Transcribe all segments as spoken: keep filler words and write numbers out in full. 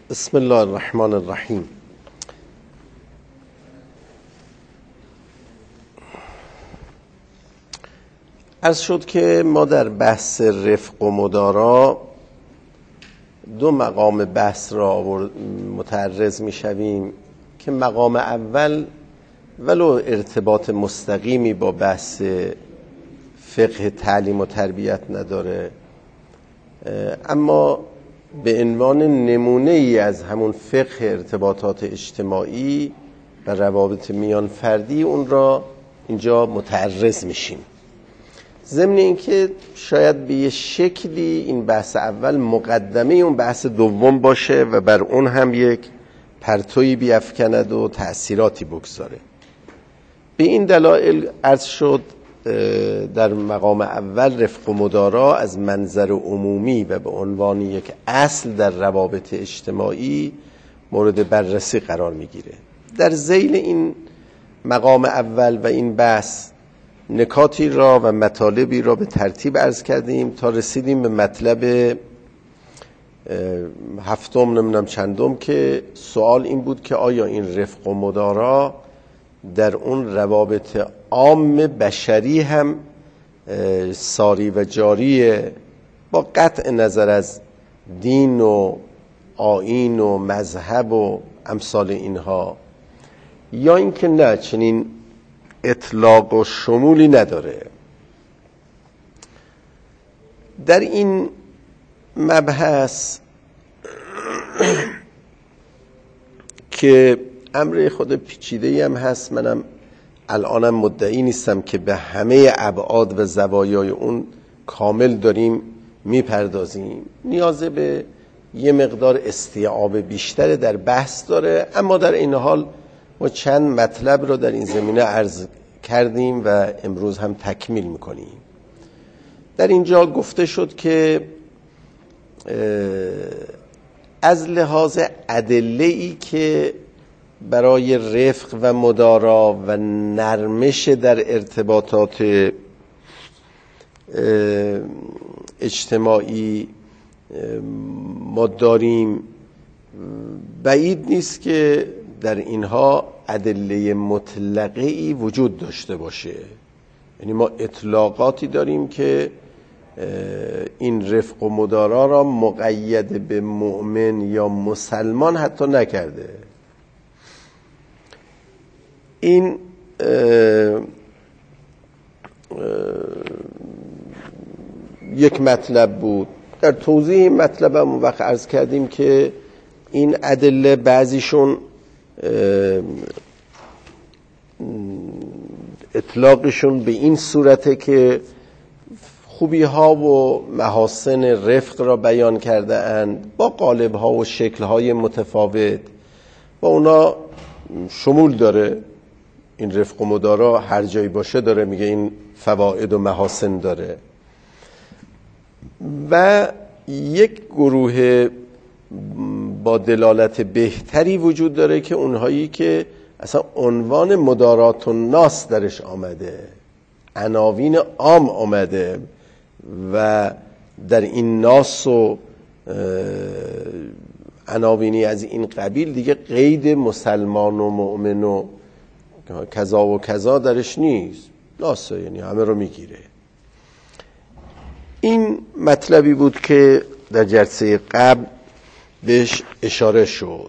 بسم الله الرحمن الرحیم. عرض شد که ما در بحث رفق و مدارا دو مقام بحث را متعرض می شویم که مقام اول ولو ارتباط مستقیمی با بحث فقه تعلیم و تربیت نداره، اما به عنوان نمونه ای از همون فقه ارتباطات اجتماعی و روابط میان فردی اون را اینجا متعرض میشیم. ضمن اینکه شاید به یه شکلی این بحث اول مقدمه اون بحث دوم باشه و بر اون هم یک پرتویی بیفکند و تأثیراتی بگذاره. به این دلایل عرض شد در مقام اول رفق و مدارا از منظر عمومی و به عنوان یک اصل در روابط اجتماعی مورد بررسی قرار میگیره. در ذیل این مقام اول و این بحث نکاتی را و مطالبی را به ترتیب عرض کردیم تا رسیدیم به مطلب هفتم نمیدونم چندم که سوال این بود که آیا این رفق و مدارا در اون روابط عام بشری هم ساری و جاریه، با قطع نظر از دین و آیین و مذهب و امثال اینها، یا اینکه نه چنین اطلاق و شمولی نداره. در این مبحث که امر خود پیچیده‌ای هم هست، منم الانم مدعی نیستم که به همه ابعاد و زوایای اون کامل داریم میپردازیم، نیاز به یه مقدار استیعاب بیشتر در بحث داره، اما در این حال ما چند مطلب رو در این زمینه عرض کردیم و امروز هم تکمیل میکنیم. در اینجا گفته شد که از لحاظ ادله‌ای که برای رفق و مدارا و نرمش در ارتباطات اجتماعی ما داریم، بعید نیست که در اینها ادله مطلقه‌ای وجود داشته باشه. یعنی ما اطلاقاتی داریم که این رفق و مدارا را مقید به مؤمن یا مسلمان حتی نکرده. این اه اه یک مطلب بود. در توضیح این مطلب هم وقت عرض کردیم که این ادله بعضیشون اطلاقشون به این صورته که خوبی ها و محاسن رفق را بیان کرده اند با قالب ها و شکل های متفاوت و اونا شمول داره. این رفق و مدارا هر جایی باشه داره میگه این فواید و محاسن داره. و یک گروه با دلالت بهتری وجود داره که اونهایی که اصلا عنوان مدارات الناس درش آمده، عناوین عام آمده و در این ناس و عناوینی از این قبیل دیگه قید مسلمان و مؤمن و کذا و کذا درش نیست، ناسه، یعنی همه رو میگیره. این مطلبی بود که در جلسه قبل بهش اشاره شد.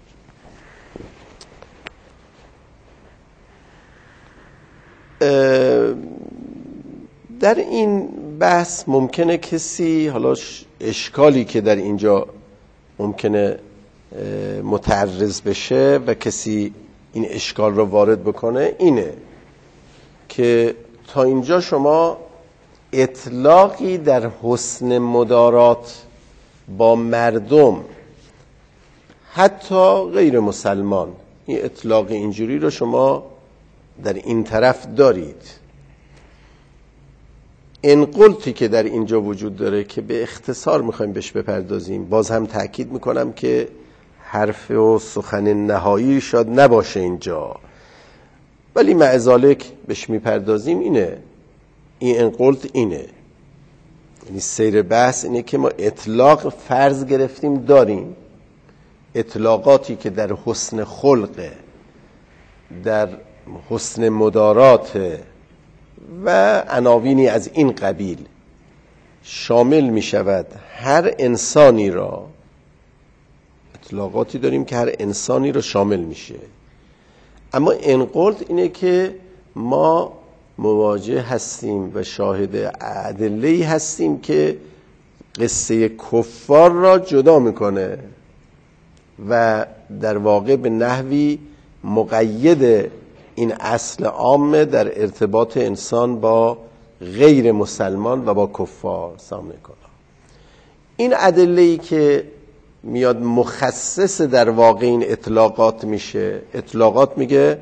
در این بحث ممکنه کسی، حالا اشکالی که در اینجا ممکنه متعرض بشه و کسی این اشکال رو وارد بکنه اینه که تا اینجا شما اطلاقی در حسن مدارات با مردم حتی غیر مسلمان، این اطلاق اینجوری رو شما در این طرف دارید. انقلتی که در اینجا وجود داره که به اختصار میخوایم بهش بپردازیم، باز هم تأکید میکنم که حرف و سخن نهایی شاید نباشه اینجا، ولی معذالک بهش میپردازیم، اینه این انقلت اینه. یعنی سیر بحث اینه که ما اطلاق فرض گرفتیم داریم اطلاقاتی که در حسن خلق، در حسن مدارات و عناوینی از این قبیل شامل می شود هر انسانی را، اطلاقاتی داریم که هر انسانی را شامل میشه. اما انقلت اینه که ما مواجه هستیم و شاهد ادله‌ای هستیم که قصه کفار را جدا میکنه و در واقع به نحوی مقید این اصل عامه در ارتباط انسان با غیر مسلمان و با کفار سامنے کنه. این ادله‌ای که میاد مخصص در واقع این اطلاقات میشه. اطلاقات میگه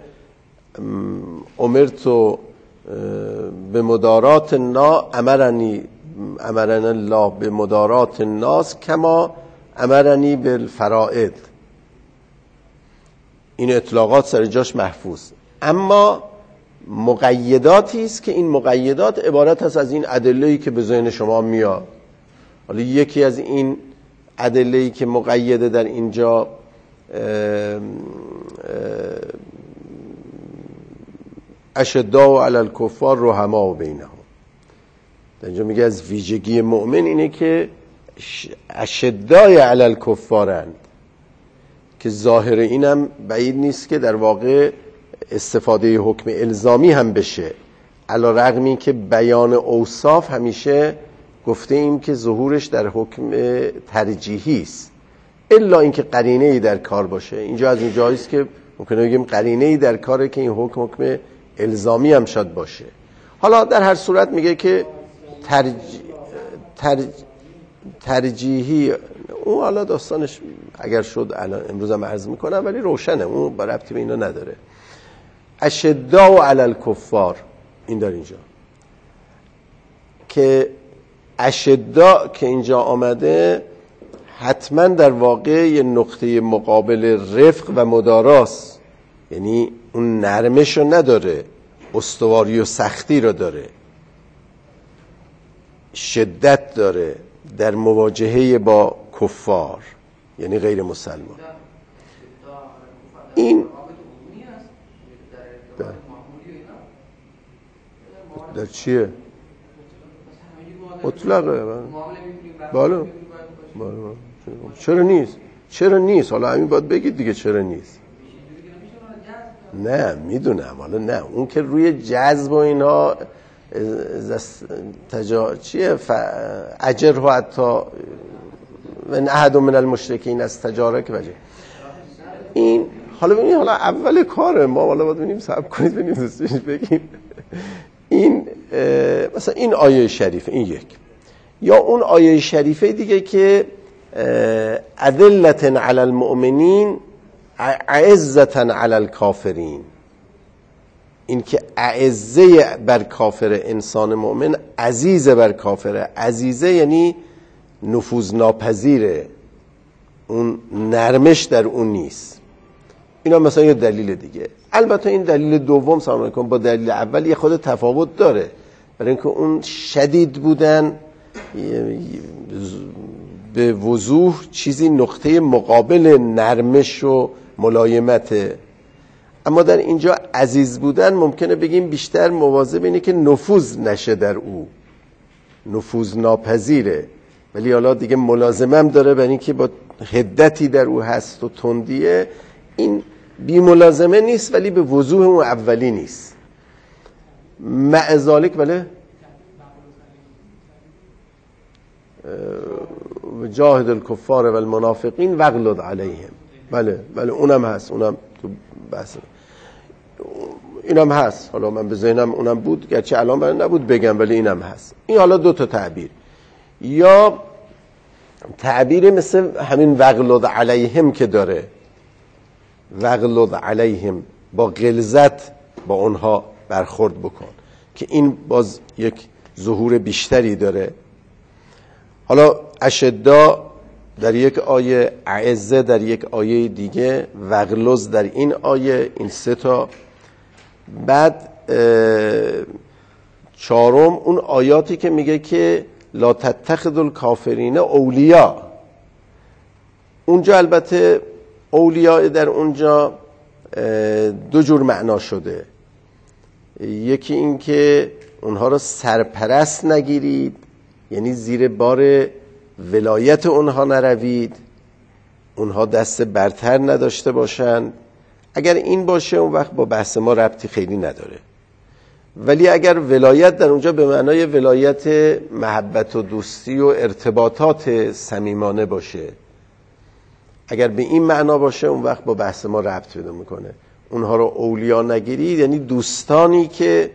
امرتو به مدارات الناس، امرنی امرن الله به مدارات الناس کما امرنی بالفرائض. این اطلاقات سر جاش محفوظ، اما مقیداتی است که این مقیدات عبارت هست از این ادله‌ای که به ذهن شما میاد. حالا یکی از این ادله‌ای که مقیده در اینجا اشداء علی الکفار رحماء بینهم، در اینجا میگه از ویژگی مؤمن اینه که اشداء علی الکفارند، که ظاهر اینم بعید نیست که در واقع استفاده حکم الزامی هم بشه، علی رغم این که بیان اوصاف همیشه گفته ایم که ظهورش در حکم ترجیحی است، الا اینکه قرینه ای در کار باشه. اینجا از این جایی است که ممکنه بگیم قرینه ای در کاره که این حکم حکم الزامی هم شاید باشه. حالا در هر صورت میگه که ترج... ترج... ترجیحی، اون حالا داستانش اگر شد الان امروز هم عرض میکنم، ولی روشنه، اون با ربطی به اینا نداره. اشداء علی الکفار این داره اینجا که اشداء که اینجا آمده حتما در واقع یه نقطه مقابل رفق و مداراست، یعنی اون نرمش رو نداره، استواری و سختی رو داره، شدت داره در مواجهه با کفار یعنی غیر مسلمان. این در, در چیه؟ مطلقه. بالا بالا چرا نیست؟ چرا نیست؟ حالا همین باید بگید دیگه چرا نیست. نه میدونم، حالا نه اون که روی جذب و اینا تجا چیه ف... اجر و حتی من احد من المشرکین از تجارک وجه این. حالا ببینید، حالا اول کاره ما، حالا باید ببینیم صبر کنید ببینیم دوستش بگیم این مثلا این آیه شریفه، این یک، یا اون آیه شریفه دیگه که اذلة علی المؤمنین اعزة علی الکافرین، این که اعزه بر کافر انسان مؤمن، عزیزه بر کافر. عزیزه یعنی نفوذ ناپذیره، اون نرمش در اون نیست. اینا مثلا یه دلیل دیگه. البته این دلیل دوم سلام علیکم با دلیل اول یه خود تفاوت داره، برای اینکه اون شدید بودن به وضوح چیزی نقطه مقابل نرمش و ملایمته، اما در اینجا عزیز بودن ممکنه بگیم بیشتر مواظب اینه که نفوذ نشه در او، نفوذ ناپذیره، ولی حالا دیگه ملازمه هم داره برای اینکه با حدتی در او هست و تندیه. این بی ملازمه نیست ولی به وضوح اون اولی نیست. مع ذالک بله جاهد الکفار و المنافقین واغلظ علیهم، بله بله اونم هست، اونم تو بحث اینم هست. حالا من به ذهنم اونم بود، گرچه الان برای نبود بگم، ولی اینم هست. این حالا دو تا تعبیر، یا تعبیر مثل همین واغلظ علیهم که داره، واغلظ علیهم با غلظت با اونها برخورد بکن، که این باز یک ظهور بیشتری داره. حالا اشداء در یک آیه، اعزه در یک آیه دیگه، واغلظ در این آیه، این سه تا. بعد چهارم اون آیاتی که میگه که لا تتخذوا الکافرین اولیاء، اونجا البته اولیاء در اونجا دو جور معنا شده. یکی این که اونها رو سرپرست نگیرید، یعنی زیر بار ولایت اونها نروید، اونها دست برتر نداشته باشند. اگر این باشه اون وقت با بحث ما ربطی خیلی نداره. ولی اگر ولایت در اونجا به معنای ولایت محبت و دوستی و ارتباطات صمیمانه باشه، اگر به این معنا باشه اون وقت با بحث ما ربط پیدا میکنه. اونها رو اولیا نگیرید یعنی دوستانی که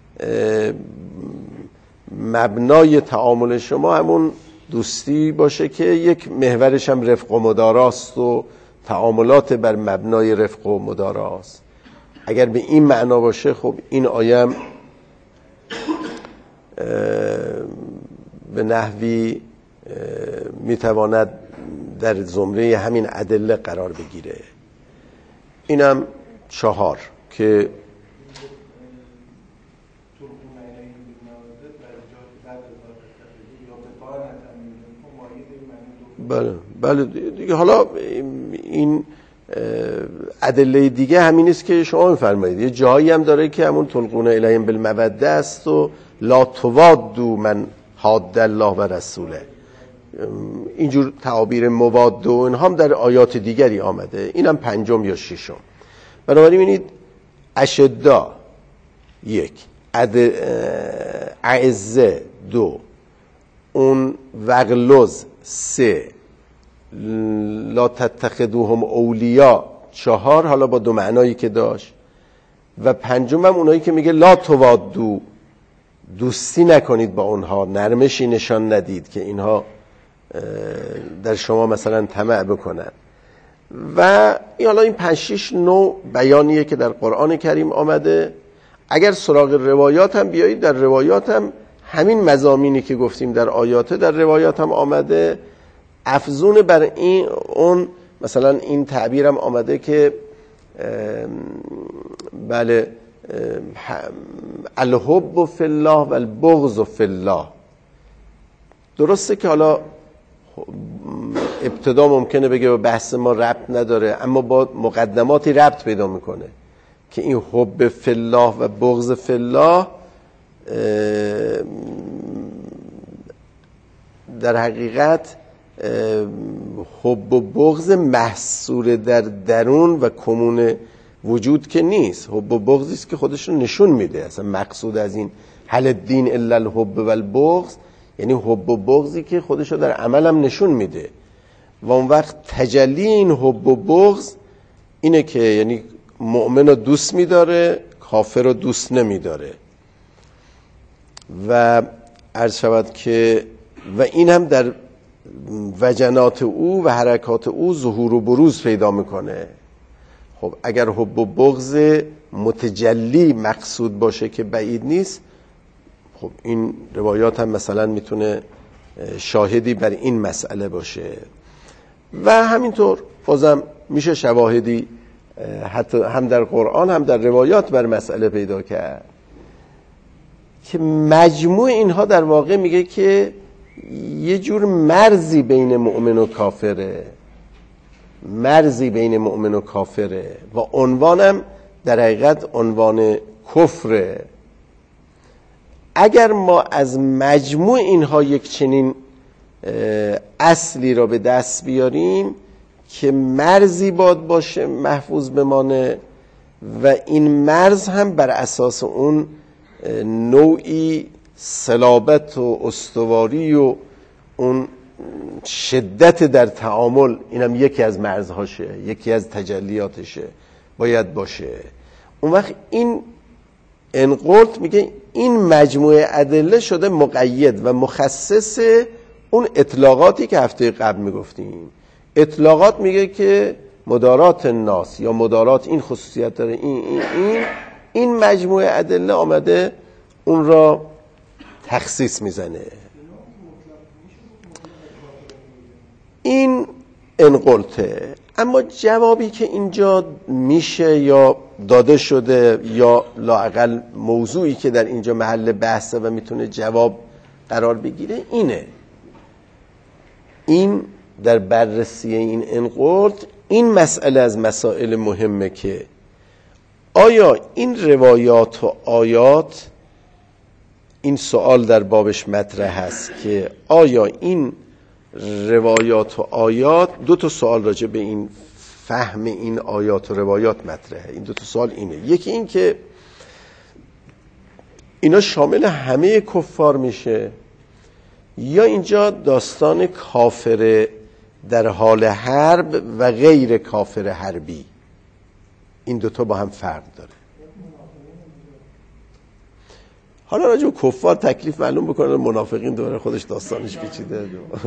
مبنای تعامل شما همون دوستی باشه که یک محورش هم رفق و مداراست و تعاملات بر مبنای رفق و مداراست. اگر به این معنا باشه خب این آیه به نحوی میتواند در زمره همین ادله قرار بگیره. اینم چهار که بله بله دیگه. حالا این ادله دیگه همین است که شما میفرمایید. یه جایی هم داره که همون تلقون الیهم بالموده است و لا توادوا من حاد الله و رسوله. اینجور تعابیر مواد و اینها هم در آیات دیگری آمده. اینم پنجم یا ششم. بنابراین ببینید اشدا یک، اعزه دو، اون وغلظ سه، لا تتخذوهم اولیاء چهار، حالا با دو معنایی که داشت، و پنجم هم اونایی که میگه لا توادو، دوستی نکنید با اونها، نرمشی نشان ندید که اینها در شما مثلا طمع بکنن. و این حالا این پنج شش نوع بیانیه که در قرآن کریم آمده. اگر سراغ روایات هم بیایید، در روایات هم همین مضامینی که گفتیم در آیات در روایات هم آمده. افزون بر این اون مثلا این تعبیر هم آمده که بله الحب فی الله و البغض فی الله. درسته که حالا ابتدا ممکنه بگه به بحث ما ربط نداره، اما با مقدماتی ربط پیدا میکنه که این حب فی الله و بغض فی الله در حقیقت حب و بغض محصور در درون و کمون وجود که نیست. حب و بغضی است که خودشون نشون میده. اصلا مقصود از این هل الدین الا الحب و البغض یعنی حب و بغضی که خودشو در عمل هم نشون میده. و اون وقت تجلی این حب و بغض اینه که یعنی مؤمن رو دوست میداره، کافر رو دوست نمیداره. و عرض شود که و این هم در وجنات او و حرکات او ظهور و بروز پیدا میکنه. خب اگر حب و بغض متجلی مقصود باشه که بعید نیست، خب این روایات هم مثلا میتونه شاهدی بر این مسئله باشه. و همینطور بازم میشه شواهدی حتی هم در قرآن هم در روایات بر مسئله پیدا کرد که مجموع اینها در واقع میگه که یه جور مرزی بین مؤمن و کافره، مرزی بین مؤمن و کافره و عنوانم در حقیقت عنوان کفره. اگر ما از مجموع اینها یک چنین اصلی را به دست بیاریم که مرزی باد باشه محفوظ بمانه و این مرز هم بر اساس اون نوعی صلابت و استواری و اون شدت در تعامل، اینم یکی از مرزهاشه، یکی از تجلیاتشه باید باشه. اون وقت این انقرط میگه این مجموعه ادله شده مقید و مخصص اون اطلاقاتی که هفته قبل میگفتیم. اطلاقات میگه که مدارات الناس یا مدارات این خصوصیت داره، این این این این مجموعه ادله آمده اون را تخصیص میزنه. این انقلته. اما جوابی که اینجا میشه یا داده شده یا لااقل موضوعی که در اینجا محل بحثه و میتونه جواب قرار بگیره اینه. این در بررسی این انقلت این مسئله از مسائل مهمه که آیا این روایات و آیات، این سوال در بابش مطرح هست که آیا این روایات و آیات، دو تا سوال راجع به این فهم این آیات و روایات مطرحه. این دو تا سوال اینه، یکی این که اینا شامل همه کفار میشه یا اینجا داستان کافر در حال حرب و غیر کافر حربی، این دوتا با هم فرق داره. حالا راجع به کفار تکلیف معلوم بکنن، منافقین دوباره خودش داستانش پیچیده.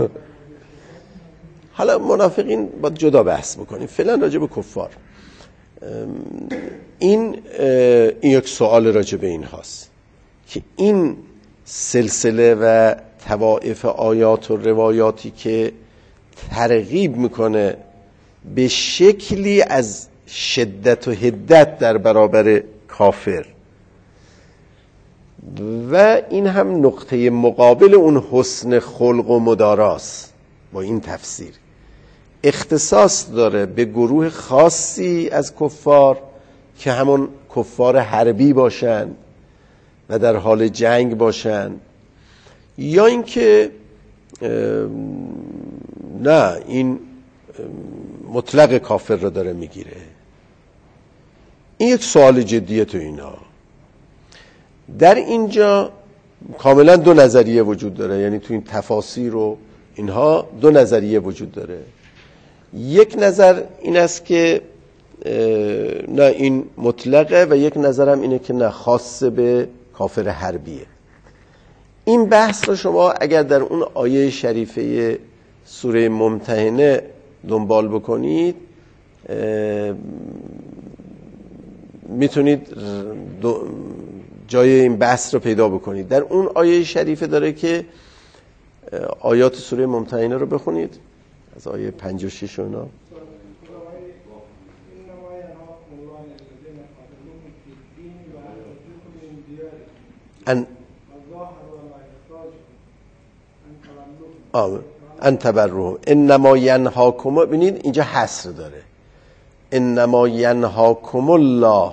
حالا منافقین باید جدا بحث بکنیم، فعلا راجع به کفار. این این یک سوال راجع به این هاست که این سلسله و طوائف آیات و روایاتی که ترغیب میکنه به شکلی از شدت و حدت در برابر کافر و این هم نقطه مقابل اون حسن خلق و مداراست، با این تفسیر اختصاص داره به گروه خاصی از کفار که همون کفار حربی باشن و در حال جنگ باشن، یا اینکه نه این مطلق کافر رو داره میگیره. این یک سوال جدیه تو اینا. در اینجا کاملا دو نظریه وجود داره، یعنی تو این تفاسیر و اینها دو نظریه وجود داره. یک نظر این است که نه این مطلقه و یک نظر هم اینه که نه خاص به کافر حربیه. این بحث رو شما اگر در اون آیه شریفه سوره ممتحنه دنبال بکنید میتونید جای این بحث رو پیدا بکنید. در اون آیه شریفه داره که آیات سوره ممتحنه رو بخونید از آیه پنج و شش اونا. ان آمین ان تبرهم انما ینهاکم، ببینید اینجا حصر داره، انما ینهاکم الله،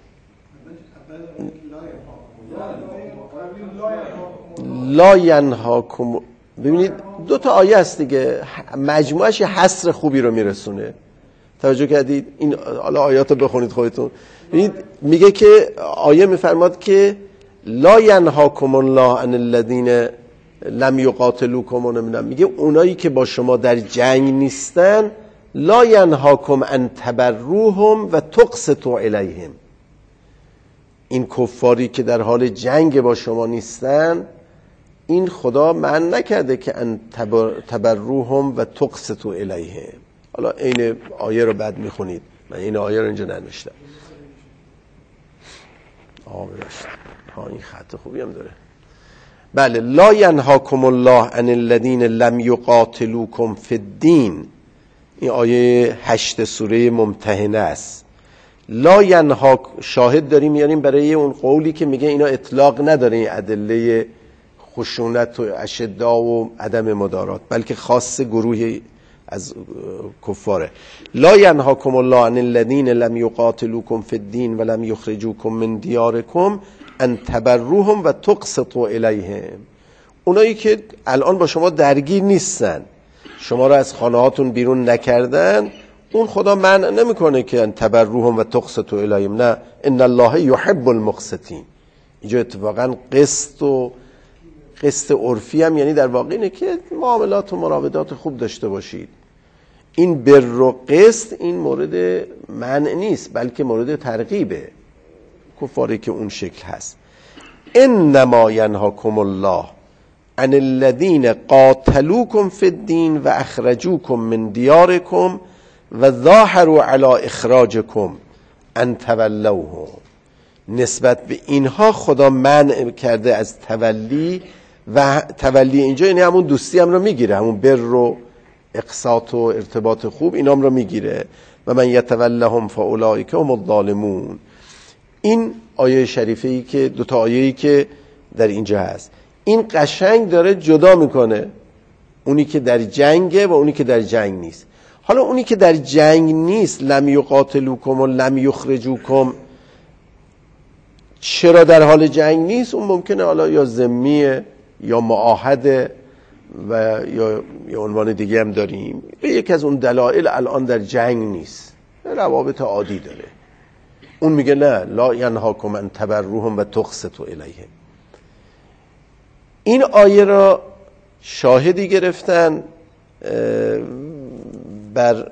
لا ینهاکم. ببینید دو تا آیه است دیگه، مجموعش یه حصر خوبی رو میرسونه. توجه کردید؟ این حالا آیات رو بخونید خودتون. ببینید میگه که آیه میفرماد که لا ینهاکم الله عن الذین لم یقاتلوکم، و نمیدونم میگه اونایی که با شما در جنگ نیستن لا ینهاکم ان تبروهم و تقسطوا الیهم. این کفاری که در حال جنگ با شما نیستن، این خدا منع نکرده که ان تبروهم و تقسطوا الیهم. حالا این آیه رو بعد میخونید، من این آیه رو اینجا ننوشتم. آه برشت ها این خط خوبی هم داره. بله، لا ینهاکم الله عن الذین لم یقاتلوکم فی الدین، این آیه هشت سوره ممتحنه است. لا ینهاک، شاهد داریم میاریم برای اون قولی که میگه اینا اطلاق نداره این ادله خشونت و اشداء و عدم مدارات، بلکه خاص گروهی از کفاره. لا ینهاکم الله عن الذین لم یقاتلوکم فی الدین و لم یخرجوکم من دیارکم ان تبروهم و تقسطوا الیهم. اونایی که الان با شما درگیر نیستن، شما را از خانه هاتون بیرون نکردن، اون خدا منع نمیکنه که ان تبروهم و تقسطوا الیهم. نه، ان الله یحب المقسطین. اینجا اتفاقا قسط و قسط عرفی هم یعنی در واقع اینه که معاملات و مراودات خوب داشته باشید. این بر و قسط این مورد منع نیست، بلکه مورد ترغیبه. کفاری که اون شکل هست. انما ینهاکم الله عن الذین قاتلوکم فی الدین و اخرجوکم من دیارکم و ظاهروا علی اخراجکم ان تولوهم. نسبت به اینها خدا منع کرده از تولی، و تولی اینجا یعنی همون دوستی هم رو میگیره، همون بر و اقساط و ارتباط خوب اینا هم رو میگیره. و من یتولهم فاولئک هم الظالمون. این آیه شریفه ای که دو تا آیه‌ای که در اینجا هست، این قشنگ داره جدا میکنه اونی که در جنگه و اونی که در جنگ نیست. حالا اونی که در جنگ نیست، لم یقاتلوکم و لم یخرجوکم، چرا در حال جنگ نیست؟ اون ممکنه حالا یا ذمیه یا معاهده و یا یا عنوان دیگه هم داریم. یکی از اون دلایل الان در جنگ نیست، روابط عادی داره. اون میگه نه، لا ینهاکم ان تبروهم و تقسطوا الیهم. این آیه را شاهدی گرفتن بر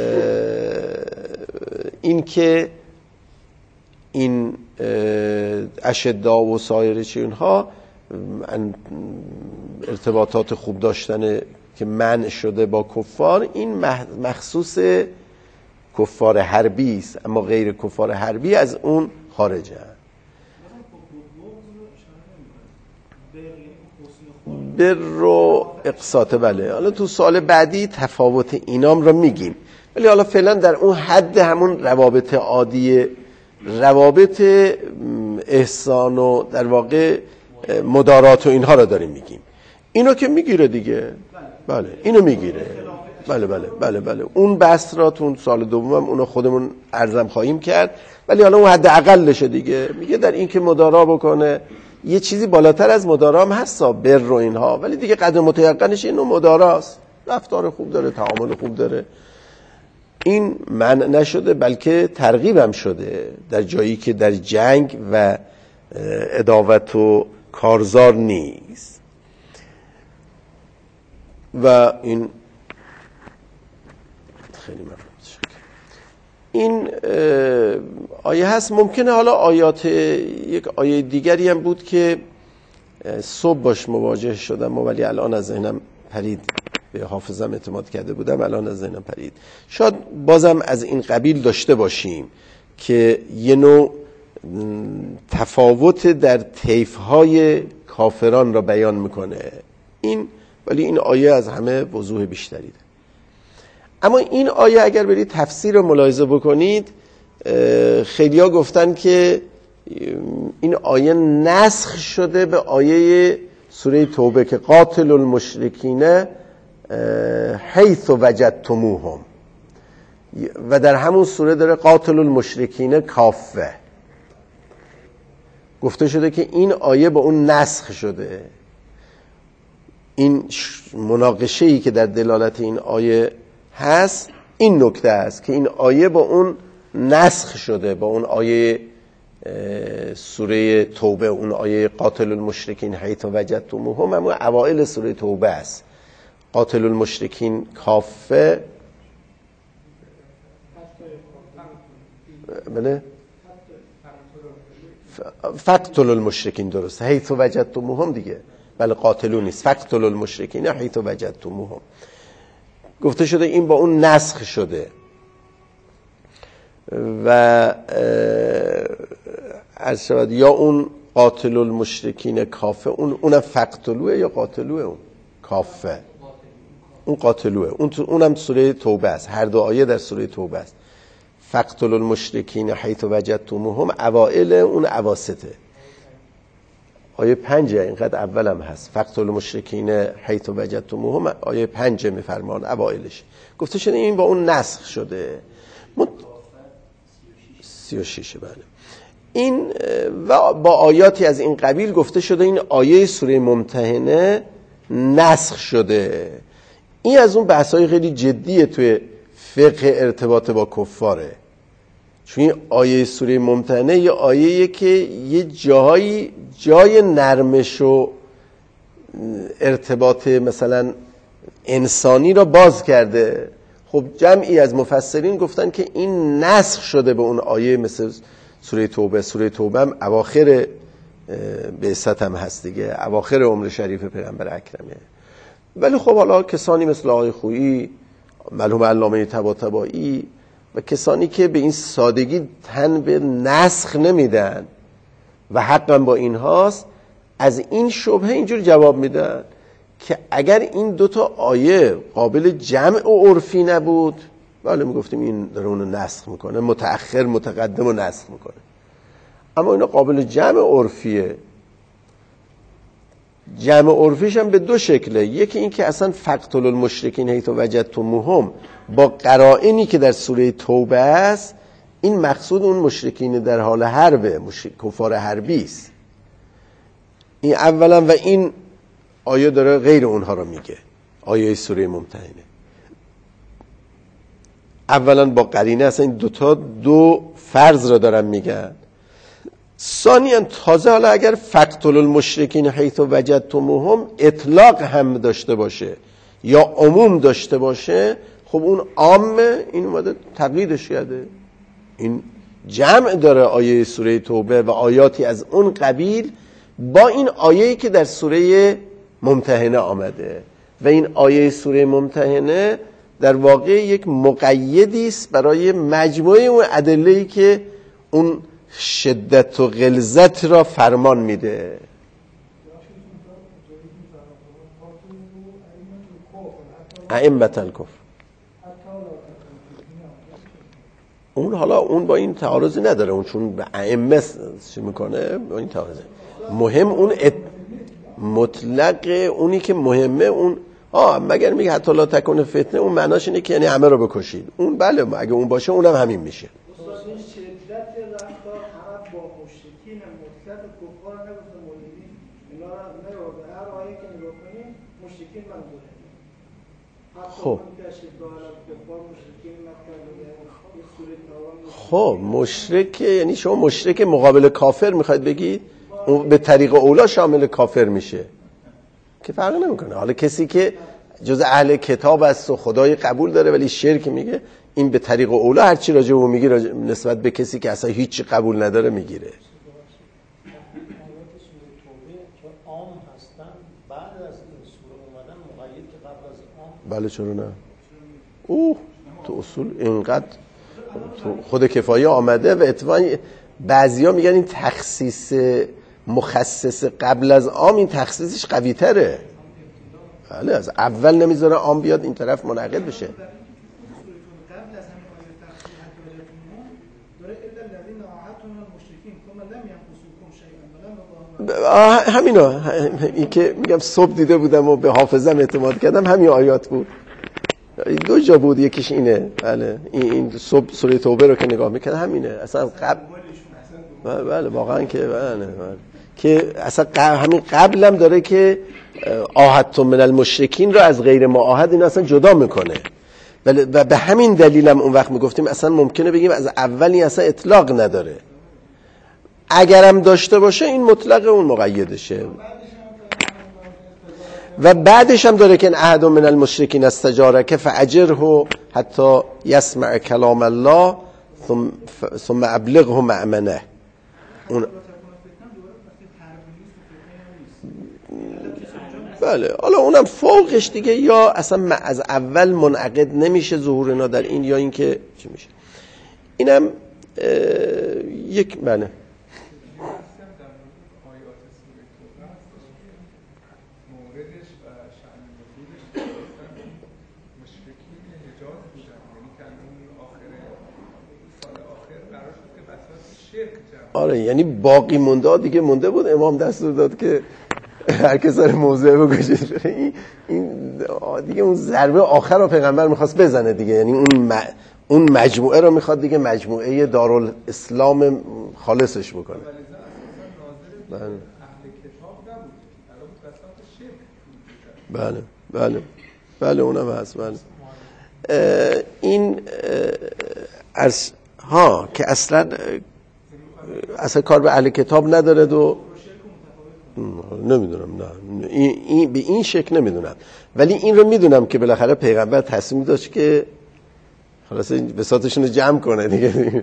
این که این اشداء و سایر چیزها ارتباطات خوب داشتن که منع شده با کفار، این مخصوص کفار حربی است، اما غیر کفار حربی از اون خارجه. بر رو اقساط، بله. حالا تو سال بعدی تفاوت اینام رو میگیم، ولی حالا فعلا در اون حد همون روابط عادی، روابط احسان و در واقع مدارات و اینها رو داریم میگیم. اینو که میگیره دیگه، بله اینو میگیره، بله بله بله بله. اون بحث را تو سال دومم اونو خودمون ارزم خواهیم کرد، ولی حالا اون حد اقلشه دیگه. میگه در این که مدارا بکنه، یه چیزی بالاتر از مدارا هم هستا، بر رو اینها، ولی دیگه قدر متیقنش اینو مداراست، رفتار خوب داره، تعامل خوب داره. این منع نشده بلکه ترغیب هم شده در جایی که در جنگ و عداوت و کارزار نیست. و این خیلی ممنون. این آیه هست. ممکنه حالا آیات، یک آیه دیگری هم بود که صبح باش مواجه شدم ولی الان از ذهنم پرید، به حافظم اعتماد کرده بودم الان از ذهنم پرید. شاید بازم از این قبیل داشته باشیم که یه نوع تفاوت در طیف‌های کافران را بیان میکنه این، ولی این آیه از همه وضوح بیشتری ده. اما این آیه اگر برید تفسیر رو ملاحظه بکنید، خیلیا گفتن که این آیه نسخ شده به آیه سوره توبه که قاتل المشرکین حیث وجدتموهم، و در همون سوره داره قاتل المشرکین کافه. گفته شده که این آیه با اون نسخ شده. این مناقشه‌ای که در دلالت این آیه هست این نکته است که این آیه با اون نسخ شده، با اون آیه سوره توبه، اون آیه قاتل المشرکین حیث وجدتموهم، اما اوائل سوره توبه است. قاتل المشرکین کافه، بله، فقتل المشرکین، درست، حیث وجدتموهم دیگه، بله قاتلون نیست، فقتل المشرکین حیث وجدتموهم. گفته شده این با اون نسخ شده و عرض شود یا اون قاتل المشرکین کافه، اون اونم فقتلوه یا قاتلوه، اون کافه، اون قاتلوه، اون اونم سوره توبه است. هر دو آیه در سوره توبه است. فقتل المشرکین حیث وجدتموهم اوائل، اون اواسطه. آیه پنجه، اینقدر اولم هست. فقتل المشرکین حیث وجدتموهم آیه پنجه میفرمان اوائلش. گفته شده این با اون نسخ شده. مت... سی و شش، بله. این و با آیاتی از این قبیل گفته شده این آیه سوره ممتحنه نسخ شده. این از اون بحث‌های خیلی جدیه توی فقه ارتباط با کفاره، چون این آیه سوره ممتحنه یه آیه‌ایه که یه جایی جای نرمش و ارتباط مثلا انسانی را باز کرده. خب جمعی از مفسرین گفتن که این نسخ شده به اون آیه مثل سوره توبه. سوره توبه هم اواخر بعثت هم هست دیگه، اواخر عمر شریف پیغمبر اکرمه. ولی خب حالا کسانی مثل آقای خویی، مرحوم علامه طباطبایی و کسانی که به این سادگی تن به نسخ نمیدن و حقا با این هاست، از این شبهه اینجور جواب میدن که اگر این دوتا آیه قابل جمع و عرفی نبود، بله میگفتیم این داره اونو نسخ میکنه، متأخر متقدم رو نسخ میکنه. اما اینا قابل جمع عرفیه، جمع عرفیش هم به دو شکله. یکی این که اصلا فقتل المشرکین حیث وجدتموهم با قرائنی که در سوره توبه است، این مقصود اون مشرکین در حال حربه، مشرک کفار حربی است. این اولا، و این آیه داره غیر اونها رو میگه، آیه سوره ممتحنه. اولا با قرینه اصلا این دوتا دو فرض را دارن میگن. ثانیاً تازه حالا اگر فقتل المشرکین حیث وجدتموهم اطلاق هم داشته باشه یا عموم داشته باشه، خب اون عامه، این اومده تقییدش کرده. این جمع داره آیه سوره توبه و آیاتی از اون قبیل با این آیه‌ای که در سوره ممتحنه آمده، و این آیه سوره ممتحنه در واقع یک مقیدی است برای مجموعه اون ادله‌ای که اون شدت و غلظت را فرمان میده. ائمة الکفر اون حالا اون با این تعارضی نداره، اون چون به ائمه چی میکنه با این تعارضه. مهم اون ات... مطلق اونی که مهمه اون آه مگر میگه حتی لا تکون فتنه، اون معناش اینه که یعنی همه رو بکشید. اون بله اگه اون باشه اونم همین میشه. خب خب مشرک یعنی شما مشرک مقابل کافر میخواید بگید اون به طریق اولا شامل کافر میشه که فرق نمیکنه. حالا کسی که جز اهل کتاب است و خدای قبول داره ولی شرک میگه، این به طریق اولا هر چی راجع به اون میگه نسبت به کسی که اصلا هیچی قبول نداره میگیره. بله چرا نه؟ اوه تو اصول اینقدر تو خود کفایه آمده و اتفاقا بعضیا میگن این تخصیص مخصص قبل از عام این تخصیصش قوی تره. بله از اول نمیذاره عام بیاد این طرف منعقد بشه. همینا این که میگم صبح دیده بودم و به حافظم اعتماد کردم، همین آیات بود. دو جا بود، یکیش اینه. بله این این صبح سوره توبه رو که نگاه میکنه همینه اصلا قبل. بله واقعا که بله, بله. که اصلا همین قبلم داره که عاهدتم من المشرکین رو از غیر معاهد این اصلا جدا میکنه. و به همین دلیلم اون وقت میگفتیم اصلا ممکنه بگیم از اولی اصلا اطلاق نداره، اگرم داشته باشه این مطلق اون مقیدشه. و بعدش هم داره که احد من المشرکین استجارک فاجره حتی یسمع کلام الله ثم ثم ابلغه مأمنه. اون بله حالا اونم فوقش دیگه، یا اصلا از اول منعقد نمیشه ظهور اینا در این، یا اینکه چی میشه. اینم یک بله آره یعنی باقی مونده دیگه مونده بود. امام دستور داد که هر کس سر موضع بکشید. این این دیگه اون ضربه آخر رو پیغمبر میخواست بزنه دیگه، یعنی اون م... اون مجموعه رو میخواد دیگه مجموعه دارالاسلام خالصش بکنه. بله بله بله بله اونم هست. بله این از ها که اصلا اصلا کار به اهل کتاب نداره و نمیدونم نه این, این به این شکل نمیدونم، ولی این رو میدونم که بالاخره پیغمبر تصمیم داشت که خلاص بساطشون رو جمع کنه دیگه.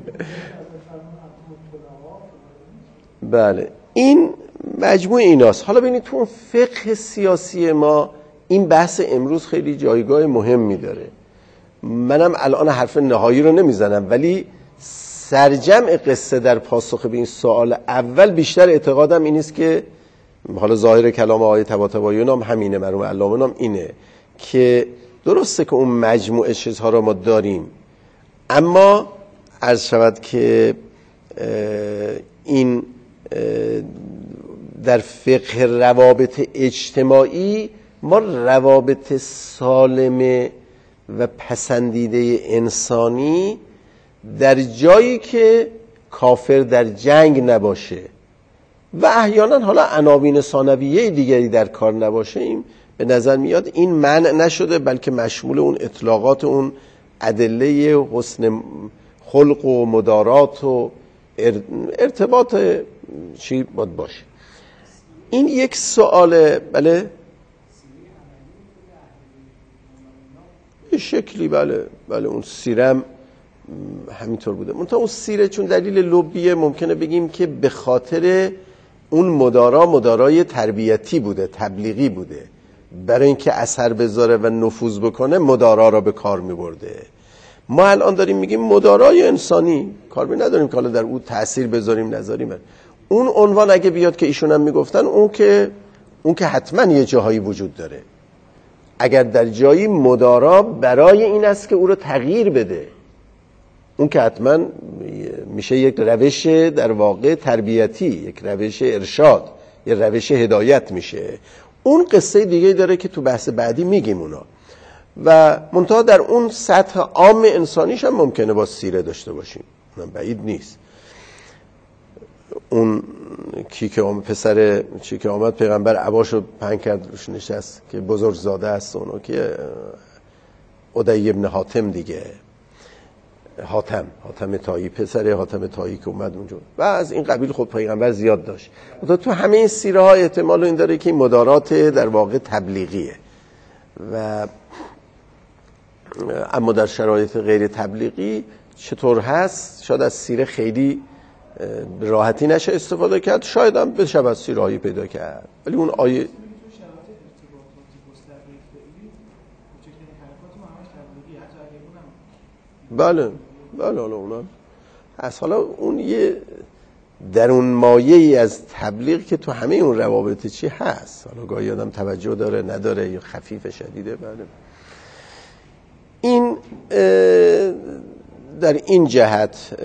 بله این مجموع ایناست. حالا ببینید تو اون فقه سیاسی ما این بحث امروز خیلی جایگاه مهمی داره. منم الان حرف نهایی رو نمیزنم، ولی سرجمع قصه در پاسخ به این سوال اول بیشتر اعتقادم این است که حالا ظاهر کلام آیه طباطبایی هم همینه، مرحوم علامه هم اینه که درسته که اون مجموعه چیزها رو ما داریم، اما عرض شود که این در فقه روابط اجتماعی ما روابط سالم و پسندیده انسانی در جایی که کافر در جنگ نباشه و احیانا حالا عناوین ثانویه دیگری در کار نباشه، این به نظر میاد این منع نشده، بلکه مشمول اون اطلاقات اون ادله حسن خلق و مدارات و ارتباط چی باید باشه. این یک سواله. بله یه شکلی بله بله اون سیرم همینطور بوده. منتها اون سیره چون دلیل لبیه ممکنه بگیم که به خاطر اون مدارا مدارای تربیتی بوده، تبلیغی بوده، برای اینکه اثر بذاره و نفوذ بکنه مدارا را به کار میبرده. ما الان داریم میگیم مدارای انسانی، کار بی نداریم که حالا در اون تأثیر بذاریم نذاریم. اون عنوان اگه بیاد که ایشون هم میگفتن، اون که اون که حتما یه جاهایی وجود داره. اگر در جایی مدارا برای این است که او رو تغییر بده، اون که حتما میشه یک روش در واقع تربیتی، یک روش ارشاد، یک روش هدایت میشه. اون قصه دیگه داره که تو بحث بعدی میگیم اونا. و منتها در اون سطح عام انسانیش هم ممکنه با سیره داشته باشیم، اونم بعید نیست. اون کی که آمد پسر چی که آمد پیغمبر عباشو پهن کرد روش نشست که بزرگزاده است، اونو که عدی ابن حاتم دیگه، حاتم حاتم طایی، پسر حاتم طایی که اومد اونجا و از این قبیل خود پیغمبر زیاد داشت. تو همه این سیره ها احتمال این داره که این مدارات در واقع تبلیغیه و اما در شرایط غیر تبلیغی چطور هست شاید از سیره خیلی راحتی نشه استفاده کرد، شاید هم بشه از سیره هایی پیدا کرد. ولی اون آیه بله بله حالا اونم هست. حالا اون یه در اون مایه‌ای از تبلیغ که تو همه اون روابط چی هست، حالا گاهی آدم توجه داره نداره یا خفیف شدیده. بله این در این جهت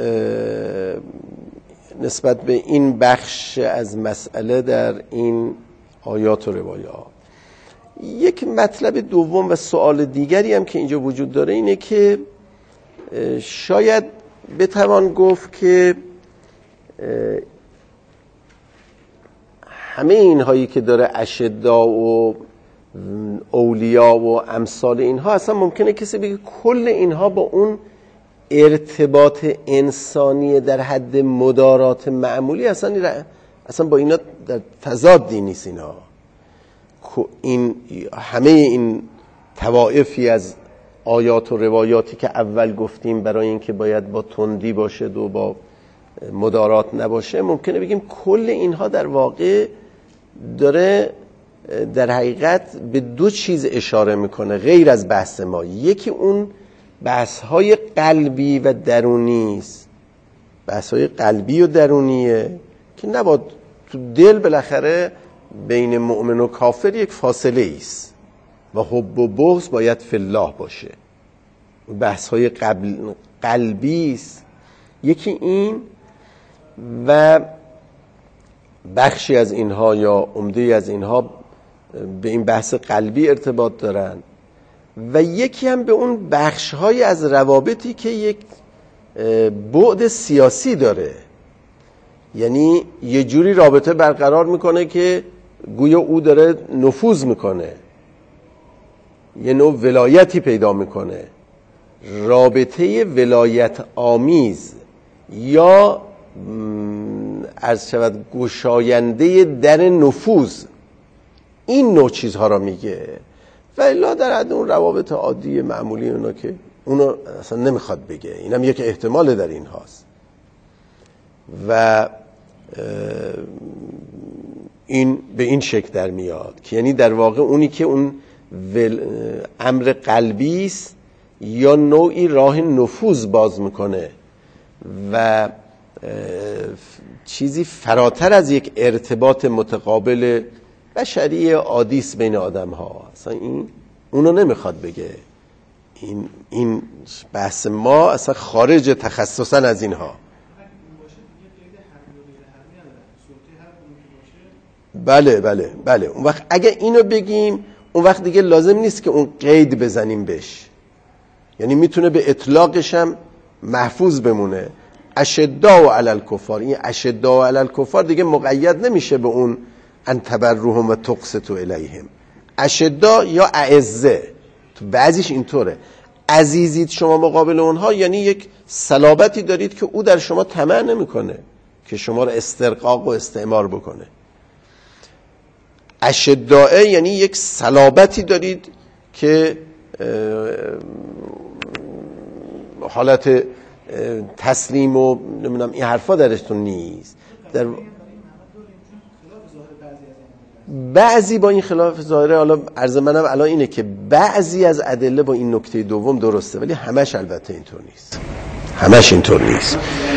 نسبت به این بخش از مسئله در این آیات و روایات. یک مطلب دوم و سوال دیگری هم که اینجا وجود داره اینه که شاید بتوان گفت که همه اینهایی که داره اشدا و اولیا و امثال اینها، اصلا ممکنه کسی بگه کل اینها با اون ارتباط انسانی در حد مدارات معمولی اصلا اصلا با اینا در تضادی نیست. اینا این همه این طوائفی از آیات و روایاتی که اول گفتیم برای اینکه باید با تندی باشه و با مدارات نباشه، ممکنه بگیم کل اینها در واقع داره در حقیقت به دو چیز اشاره میکنه غیر از بحث ما. یکی اون بحث‌های قلبی و درونی است، بحث‌های قلبی و درونیه که نباید تو دل بالاخره بین مؤمن و کافر یک فاصله است و حب و بغض باید فی الله باشه. بحث‌های قلبی است. یکی این و بخشی از اینها یا عمده از اینها به این بحث قلبی ارتباط دارن و یکی هم به اون بخش‌های از روابطی که یک بعد سیاسی داره، یعنی یه جوری رابطه برقرار میکنه که گویا او داره نفوذ میکنه، یه نوع ولایتی پیدا میکنه، رابطه ولایت آمیز یا عرض شود گشاینده در نفوذ، این نوع چیزها را میگه. و الا در حد اون روابط عادی معمولی اونا که اونو اصلا نمیخواد بگه، اینم یک احتمال در این هاست. و این به این شکل در میاد که یعنی در واقع اونی که اون امر قلبی است یا نوعی راه نفوذ باز میکنه و چیزی فراتر از یک ارتباط متقابل بشری عادی است بین آدم ها. اصلا این اونو نمیخواد بگه. این این بحث ما اصلا خارج تخصصا از اینها. بله بله بله اون وقت اگه اینو بگیم اون وقت دیگه لازم نیست که اون قید بزنیم بهش، یعنی میتونه به اطلاقش هم محفوظ بمونه. اشداء علی الکفار، این اشداء علی الکفار دیگه مقید نمیشه به اون ان تبرهم و تقسطوا الیهم. اشداء یا اعزه، تو بعضیش اینطوره، عزیزید شما مقابل اونها، یعنی یک صلابتی دارید که او در شما طمع نمیکنه که شما رو استرقاق و استعمار بکنه. اشداء یعنی یک صلابتی دارید که حالت تسلیم و نمیدونم این حرفا درشتون نیست. در بعضی با این خلاف ظاهره، حالا عرض منم الان اینه که بعضی از ادله با این نکته دوم درسته، ولی همش البته اینطور نیست، همش اینطور نیست.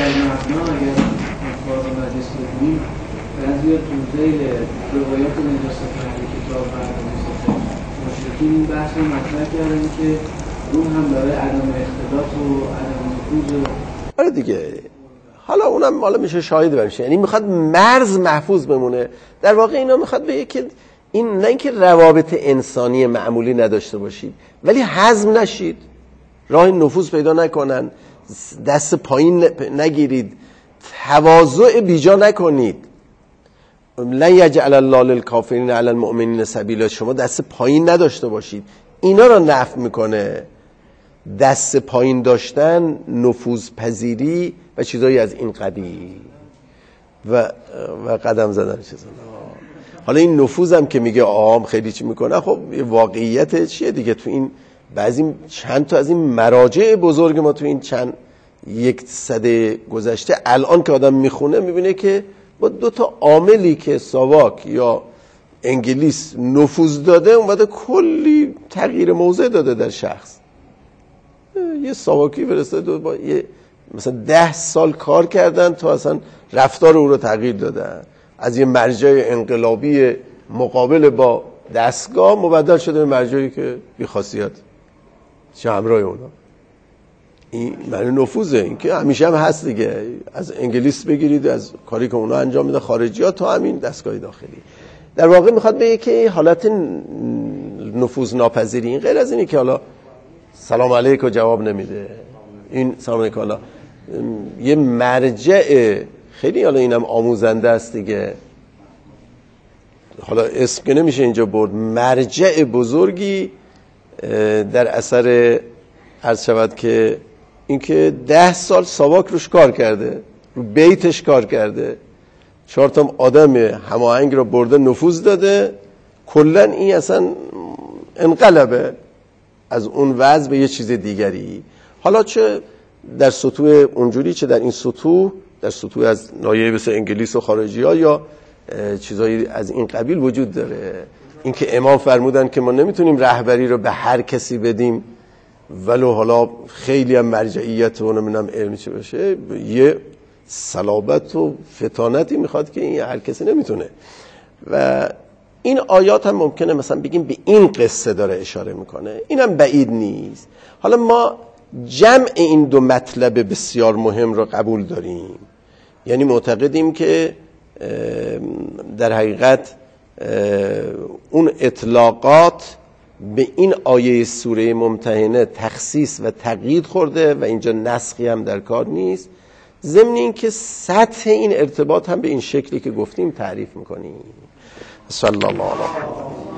بعضی تو ذیل روایات نجاست اهل کتاب و نجاست مشرکین این بحث رو مطرح کردن که اون هم داره عدم اختلاط و عدم نفوذ. آره دیگه، حالا اونم حالا میشه شاهد بشه، یعنی میخواد مرز محفوظ بمونه. در واقع اینا میخواد بگه که این نه اینکه روابط انسانی معمولی نداشته باشید ولی هضم نشید، راه نفوذ پیدا نکنن، دست پایین نگیرید، تواضع بیجا نکنید. لن یجعل الله للکافرین علی المؤمنین سبیلا، شما دست پایین نداشته باشید. اینا رو نفی میکنه، دست پایین داشتن، نفوذ پذیری و چیزایی از این قبیل و و قدم زدن چیزا. حالا این نفوذم که میگه عام خیلی چی میکنه، خب واقعیت چیه دیگه؟ تو این بعضی چند تا از این مراجع بزرگ ما تو این چند یک صده گذشته الان که آدم میخونه میبینه که با دو تا عاملی که ساواک یا انگلیس نفوذ داده اومده کلی تغییر موضع داده در شخص. یه ساواکی فرستاده با یه مثلا ده سال کار کردن تا اصلا رفتار او رو تغییر دادن، از یه مرجع انقلابی مقابل با دستگاه مبدل شده به مرجعی که بی خاصیت چه همراه اونا. این معنی نفوذه، این که همیشه هم هست دیگه، از انگلیس بگیرید، از کاری که اونا انجام میدن خارجی ها تا همین دستگاه داخلی. در واقع میخواد بگه که حالت نفوذ ناپذیری این غیر از اینه که حالا سلام علیکم جواب نمیده، این سلام علیکم حالا یه مرجع خیلی، حالا اینم آموزنده است دیگه، حالا اسم که نمیشه اینجا برد، مرجع بزرگی در اثر عرض شود که اینکه ده سال ساواک روش کار کرده، رو بیتش کار کرده، چهار تا آدم هماهنگ رو برده نفوذ داده، کلا این اصلا انقلبه از اون وضع به یه چیز دیگری. حالا چه در سطوح اونجوری چه در این سطوح، در سطوح از نایه مثل انگلیس و خارجی ها یا چیزایی از این قبیل وجود داره. اینکه امام فرمودن که ما نمیتونیم رهبری رو به هر کسی بدیم ولو حالا خیلی هم مرجعیت و نمیدونم علمی چه باشه، یه صلابت و فتانتی میخواد که این هر کسی نمیتونه. و این آیات هم ممکنه مثلا بگیم به این قصه داره اشاره میکنه، اینم بعید نیست. حالا ما جمع این دو مطلب بسیار مهم رو قبول داریم، یعنی معتقدیم که در حقیقت اون اطلاقات به این آیه سوره ممتحنه تخصیص و تقیید خورده و اینجا نسخی هم در کار نیست، ضمن این که سطح این ارتباط هم به این شکلی که گفتیم تعریف میکنیم. صلی الله علیه و